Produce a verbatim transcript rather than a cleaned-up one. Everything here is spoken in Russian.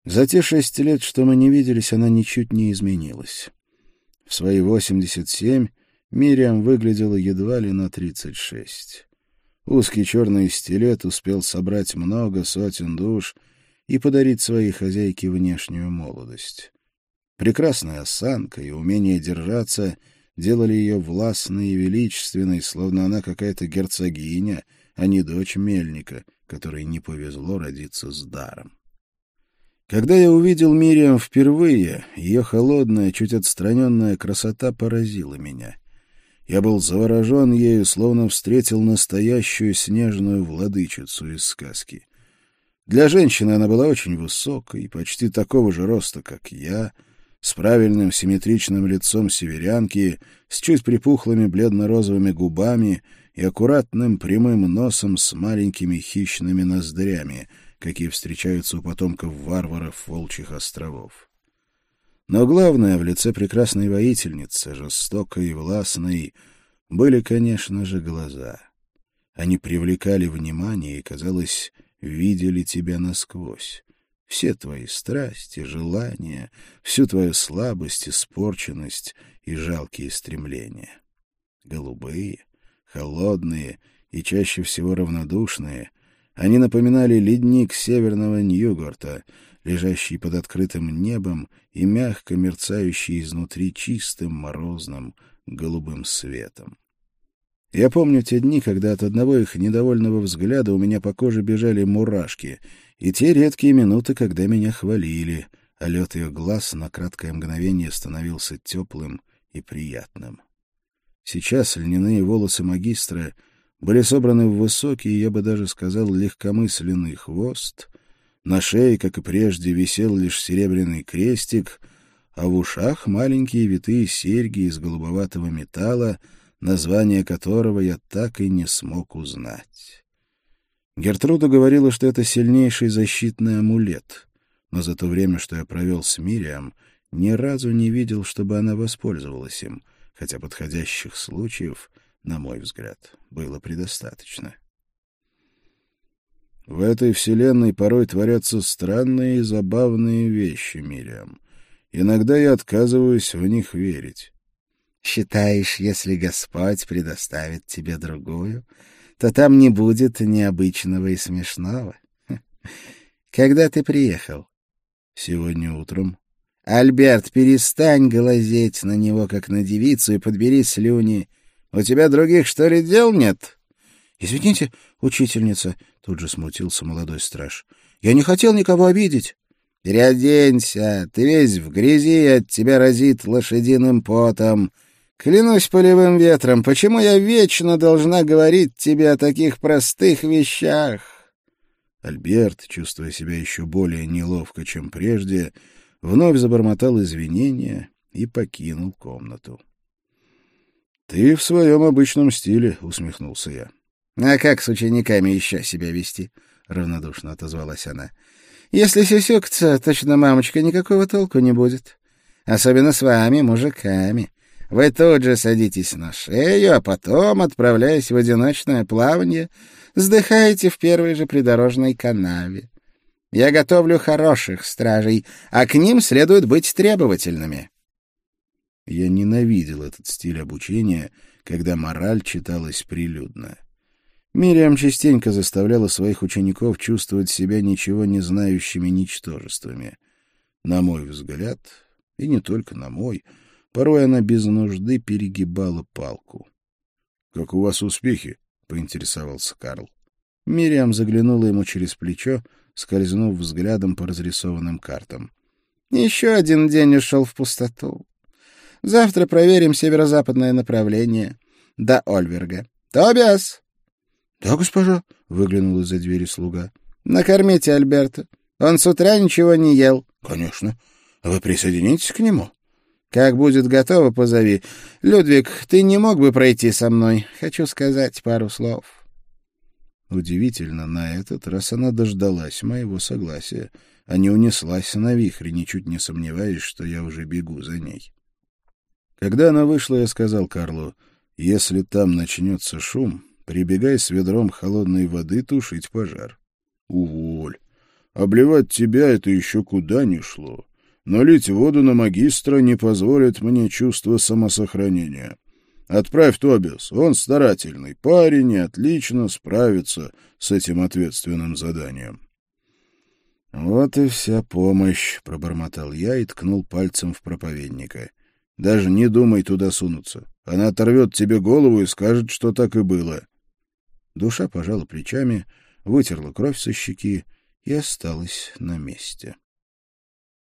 За те шесть лет, что мы не виделись, она ничуть не изменилась. В свои восемьдесят семь Мириам выглядела едва ли на тридцать шесть. Узкий черный стилет успел собрать много сотен душ и подарить своей хозяйке внешнюю молодость. Прекрасная осанка и умение держаться делали ее властной и величественной, словно она какая-то герцогиня, а не дочь мельника, которой не повезло родиться с даром. Когда я увидел Мириам впервые, ее холодная, чуть отстраненная красота поразила меня. Я был заворожен ею, словно встретил настоящую снежную владычицу из сказки. Для женщины она была очень высокой, почти такого же роста, как я, с правильным симметричным лицом северянки, с чуть припухлыми бледно-розовыми губами и аккуратным прямым носом с маленькими хищными ноздрями, какие встречаются у потомков варваров Волчьих островов. Но главное, в лице прекрасной воительницы, жестокой и властной, были, конечно же, глаза. Они привлекали внимание и, казалось, видели тебя насквозь. Все твои страсти, желания, всю твою слабость, испорченность и жалкие стремления. Голубые, холодные и чаще всего равнодушные, они напоминали ледник северного Ньюгорта, лежащий под открытым небом и мягко мерцающий изнутри чистым морозным голубым светом. Я помню те дни, когда от одного их недовольного взгляда у меня по коже бежали мурашки, и те редкие минуты, когда меня хвалили, а лед ее глаз на краткое мгновение становился теплым и приятным. Сейчас льняные волосы магистра были собраны в высокий, я бы даже сказал, легкомысленный хвост. На шее, как и прежде, висел лишь серебряный крестик, а в ушах маленькие витые серьги из голубоватого металла, название которого я так и не смог узнать. Гертруда говорила, что это сильнейший защитный амулет, но за то время, что я провел с Мириам, ни разу не видел, чтобы она воспользовалась им, хотя подходящих случаев, на мой взгляд, было предостаточно. В этой вселенной порой творятся странные и забавные вещи, Мириам. Иногда я отказываюсь в них верить. Считаешь, если Господь предоставит тебе другую, то там не будет необычного и смешного? Когда ты приехал? Сегодня утром. Альберт, перестань глазеть на него, как на девицу, и подбери слюни. У тебя других, что ли, дел нет? Извините, учительница, тут же смутился молодой страж. Я не хотел никого обидеть. Переоденься, ты весь в грязи, и от тебя разит лошадиным потом. Клянусь полевым ветром, почему я вечно должна говорить тебе о таких простых вещах? Альберт, чувствуя себя еще более неловко, чем прежде, вновь забормотал извинения и покинул комнату. — Ты в своем обычном стиле, — усмехнулся я. — А как с учениками еще себя вести? — равнодушно отозвалась она. — Если сюсюкаться, точно, мамочка, никакого толку не будет. Особенно с вами, мужиками. Вы тут же садитесь на шею, а потом, отправляясь в одиночное плавание, вздыхаете в первой же придорожной канаве. Я готовлю хороших стражей, а к ним следует быть требовательными. Я ненавидел этот стиль обучения, когда мораль читалась прилюдно. Мириам частенько заставляла своих учеников чувствовать себя ничего не знающими ничтожествами. На мой взгляд, и не только на мой, порой она без нужды перегибала палку. — Как у вас успехи? — поинтересовался Карл. Мириам заглянула ему через плечо, скользнув взглядом по разрисованным картам. — Еще один день ушел в пустоту. Завтра проверим северо-западное направление до Ольверга. Тобиас! — Да, госпожа, — выглянул из-за двери слуга. — Накормите Альберта. Он с утра ничего не ел. — Конечно. Вы присоединитесь к нему? — Как будет готово, позови. Людвиг, ты не мог бы пройти со мной? Хочу сказать пару слов. Удивительно, на этот раз она дождалась моего согласия, а не унеслась на вихре, ничуть не сомневаясь, что я уже бегу за ней. Когда она вышла, я сказал Карлу: «Если там начнется шум, прибегай с ведром холодной воды тушить пожар». «Уволь. Обливать тебя это еще куда ни шло. Но лить воду на магистра не позволит мне чувство самосохранения. Отправь Тобиас, он старательный парень и отлично справится с этим ответственным заданием». «Вот и вся помощь», — пробормотал я и ткнул пальцем в проповедника. «Даже не думай туда сунуться. Она оторвет тебе голову и скажет, что так и было». Душа пожала плечами, вытерла кровь со щеки и осталась на месте.